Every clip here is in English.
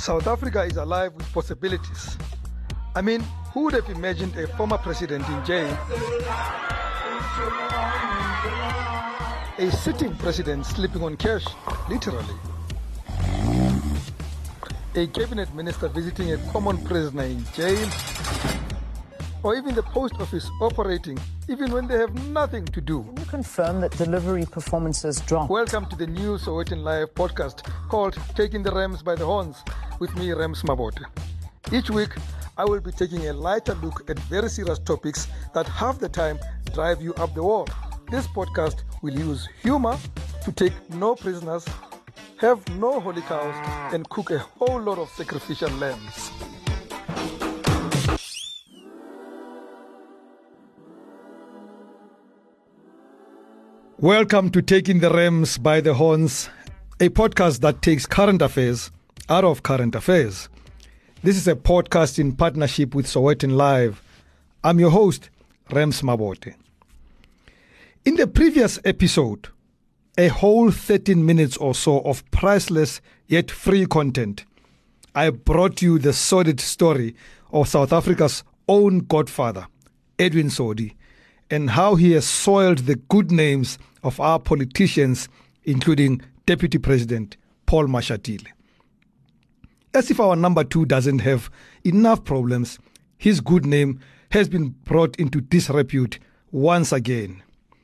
South Africa is alive with possibilities. I mean, who would have imagined a former president in jail? A sitting president sleeping on cash, literally. A cabinet minister visiting a common prisoner in jail. Or even the post office operating even when they have nothing to do. Can you confirm that delivery performances dropped? Welcome to the new Sowetan Live podcast called Taking the Rams by the Horns with me, Rams Mabote. Each week, I will be taking a lighter look at very serious topics that half the time drive you up the wall. This podcast will use humor to take no prisoners, have no holy cows, and cook a whole lot of sacrificial lambs. Welcome to Taking the Rams by the Horns, a podcast that takes current affairs out of current affairs. This is a podcast in partnership with Sowetan Live. I'm your host, Rams Mabote. In the previous episode, a whole 13 minutes or so of priceless yet free content, I brought you the sordid story of South Africa's own godfather, Edwin Sodi, and how he has soiled the good names of our politicians, including Deputy President Paul Mashatile. As if our number two doesn't have enough problems, his good name has been brought into disrepute once again.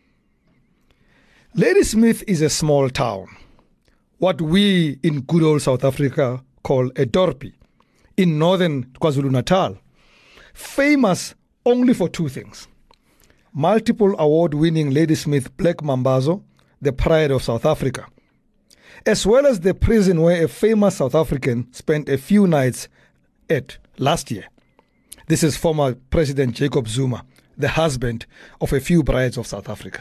Ladysmith is a small town, what we in good old South Africa call a dorpie, in northern KwaZulu-Natal, famous only for two things: multiple award-winning Ladysmith Black Mambazo, the pride of South Africa, as well as the prison where a famous South African spent a few nights at last year. This is former President Jacob Zuma, the husband of a few brides of South Africa.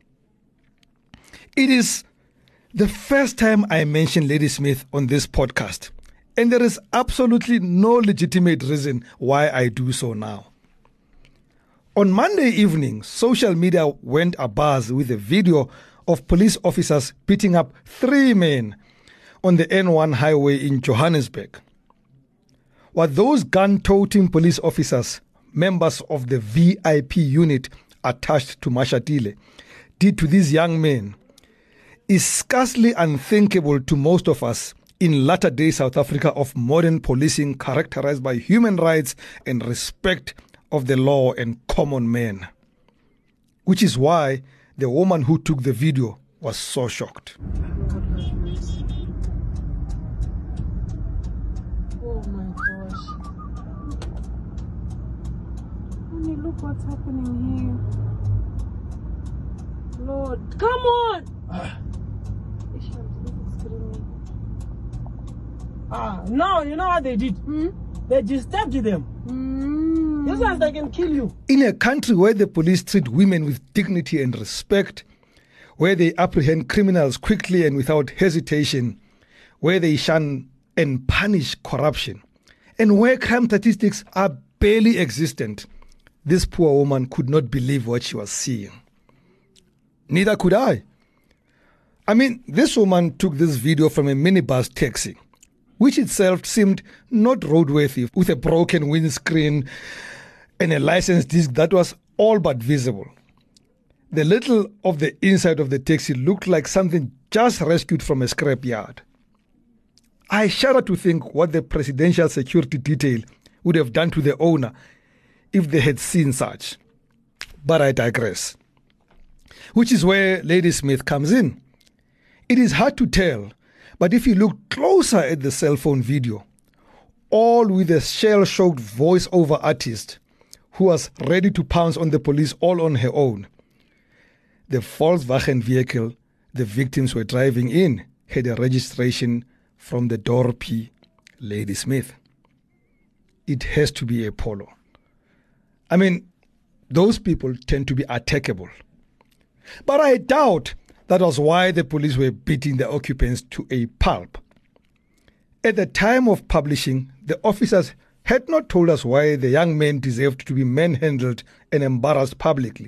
It is the first time I mention Ladysmith on this podcast, and there is absolutely no legitimate reason why I do so now. On Monday evening, social media went abuzz with a video of police officers beating up 3 men on the N1 highway in Johannesburg. What those gun-toting police officers, members of the VIP unit attached to Mashatile, did to these young men is scarcely unthinkable to most of us in latter-day South Africa of modern policing characterized by human rights and respect of the law and common man. Which is why the woman who took the video was so shocked. Oh my gosh. Honey, look what's happening here. Lord, come on! No, you know what they did? They disturbed them. This ones, they can kill you. In a country where the police treat women with dignity and respect, where they apprehend criminals quickly and without hesitation, where they shun and punish corruption, and where crime statistics are barely existent, this poor woman could not believe what she was seeing. Neither could I. I mean, this woman took this video from a minibus taxi, which itself seemed not roadworthy, with a broken windscreen and a license disc that was all but visible. The little of the inside of the taxi looked like something just rescued from a scrapyard. I shudder to think what the presidential security detail would have done to the owner if they had seen such. But I digress. Which is where Ladysmith comes in. It is hard to tell, but if you look closer at the cell phone video, all with a shell-shocked voice-over artist who was ready to pounce on the police all on her own, the Volkswagen vehicle the victims were driving in had a registration from the dorpie Ladysmith. It has to be a Polo. I mean, those people tend to be attackable. But I doubt that was why the police were beating the occupants to a pulp. At the time of publishing, the officers had not told us why the young men deserved to be manhandled and embarrassed publicly.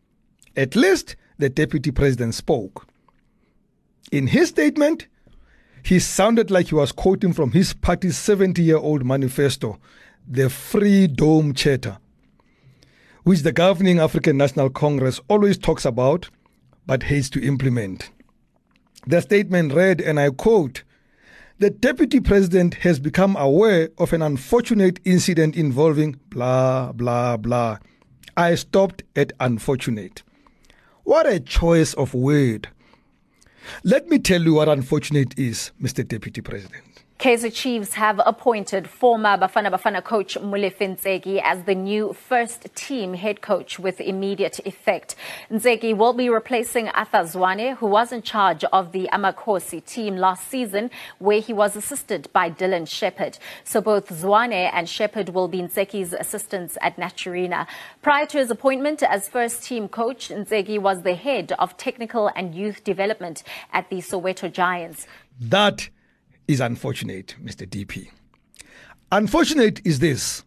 At least the deputy president spoke. In his statement, He sounded like he was quoting from his party's 70-year-old manifesto, the Freedom Charter, which the governing African National Congress always talks about but hates to implement. The statement read, and I quote, "The Deputy President has become aware of an unfortunate incident involving blah, blah, blah. I stopped at unfortunate." What a choice of word. Let me tell you what unfortunate is, Mr. Deputy President. Kaizer Chiefs have appointed former Bafana Bafana coach Molefi Ntseki as the new first-team head coach with immediate effect. Ntseki will be replacing Arthur Zwane, who was in charge of the Amakhosi team last season, where he was assisted by Dylan Shepherd. So both Zwane and Shepherd will be Ntseki's assistants at Naturena. Prior to his appointment as first-team coach, Ntseki was the head of technical and youth development at the Soweto Giants. That is unfortunate, Mr. DP. Unfortunate is this.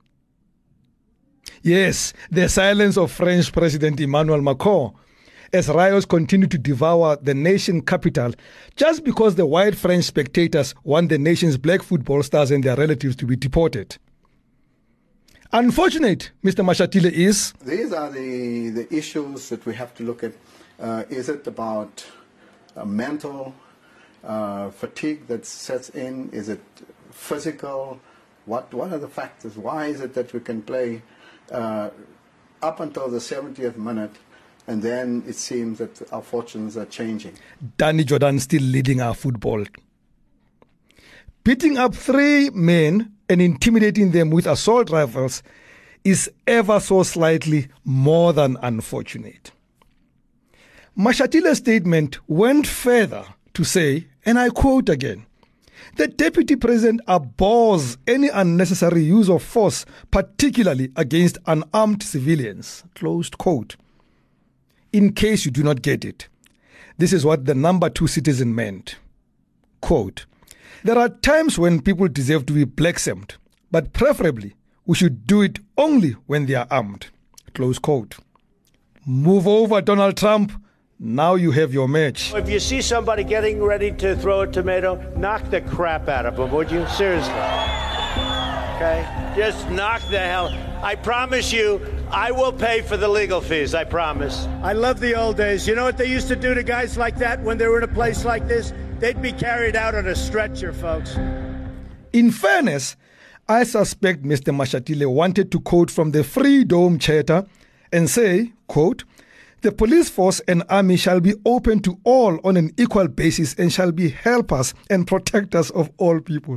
Yes, the silence of French President Emmanuel Macron as riots continue to devour the nation capital just because the white French spectators want the nation's black football stars and their relatives to be deported. Unfortunate, Mr. Mashatile, is... These are the issues that we have to look at. Is it about mental fatigue that sets in? Is it physical? What are the factors? Why is it that we can play up until the 70th minute and then it seems that our fortunes are changing? Danny Jordan still leading our football. Beating up 3 men and intimidating them with assault rifles is ever so slightly more than unfortunate. Mashatile's statement went further to say, and I quote again, "The Deputy President abhors any unnecessary use of force, particularly against unarmed civilians." Closed quote. In case you do not get it, this is what the number 2 citizen meant. Quote, "There are times when people deserve to be blacksamed, but preferably we should do it only when they are armed." Close quote. Move over, Donald Trump. Now you have your match. If you see somebody getting ready to throw a tomato, knock the crap out of them, would you? Seriously. Okay? Just knock the hell. I promise you, I will pay for the legal fees. I promise. I love the old days. You know what they used to do to guys like that when they were in a place like this? They'd be carried out on a stretcher, folks. In fairness, I suspect Mr. Mashatile wanted to quote from the Freedom Charter and say, quote, "The police force and army shall be open to all on an equal basis and shall be helpers and protectors of all people."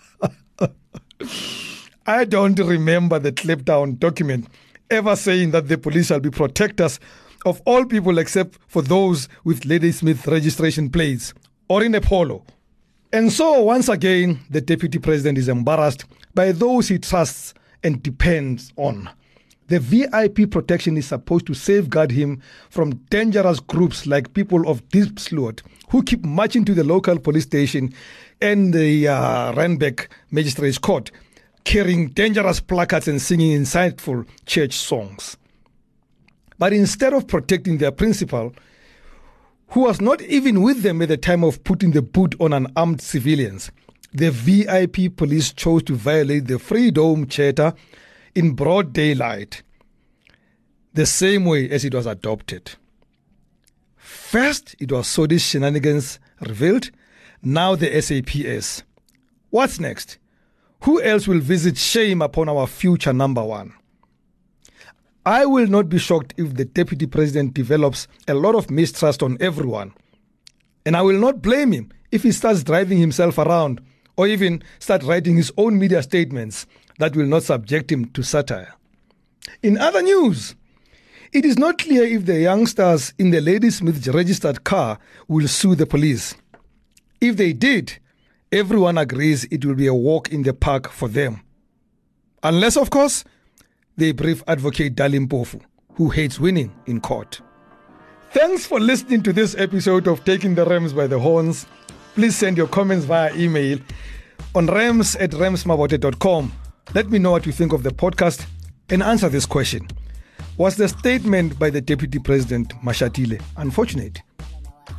I don't remember the clip-down document ever saying that the police shall be protectors of all people except for those with Ladysmith registration plates or in a polo. And so, once again, the Deputy President is embarrassed by those he trusts and depends on. The VIP protection is supposed to safeguard him from dangerous groups like people of Diepsloot who keep marching to the local police station and the Randburg Magistrates Court carrying dangerous placards and singing insightful church songs. But instead of protecting their principal, who was not even with them at the time of putting the boot on unarmed civilians, the VIP police chose to violate the Freedom Charter in broad daylight, the same way as it was adopted. First, it was Sodi's shenanigans revealed, now the SAPS. What's next? Who else will visit shame upon our future number 1? I will not be shocked if the Deputy President develops a lot of mistrust on everyone. And I will not blame him if he starts driving himself around or even start writing his own media statements that will not subject him to satire. In other news, it is not clear if the youngsters in the Ladysmith registered car will sue the police. If they did, everyone agrees it will be a walk in the park for them. Unless, of course, they brief advocate Dalim Pofu, who hates winning in court. Thanks for listening to this episode of Taking the Rams by the Horns. Please send your comments via email on rams@ramsmabote.com. Let me know what you think of the podcast and answer this question. Was the statement by the Deputy President Mashatile unfortunate?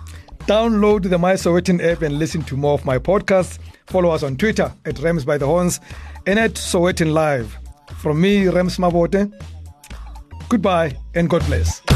Download the My Sowetan app and listen to more of my podcasts. Follow us on Twitter at Rams by the Horns and at Sowetan Live. From me, Rams Mabote, goodbye and God bless.